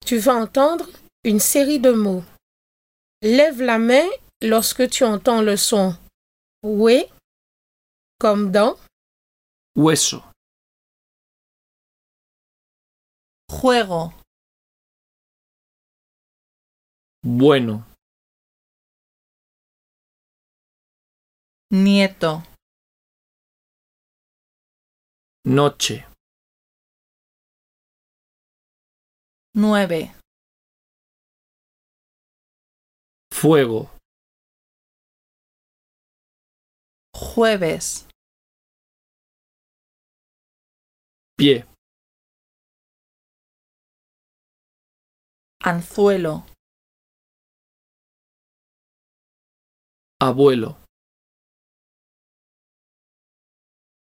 Tu vas entendre une série de mots. Lève la main lorsque tu entends le son oué, comme dans hueso, juego, bueno, nieto, noche, 9, fuego, jueves, pie, anzuelo, abuelo.